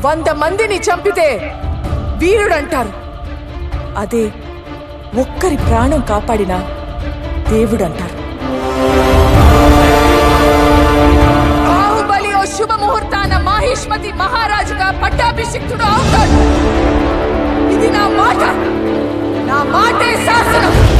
100 మందిని చంపితే వీరుడంటారు. అదే ఒక్కరి ప్రాణం కాపాడిన దేవుడంటారు. బాహుబలి ఓ శుభముహూర్తాన మాహిష్మతి మహారాజుగా పట్టాభిషిక్తుడు అవుతాడు. ఇది నా మాట, నా మాటే శాసనం.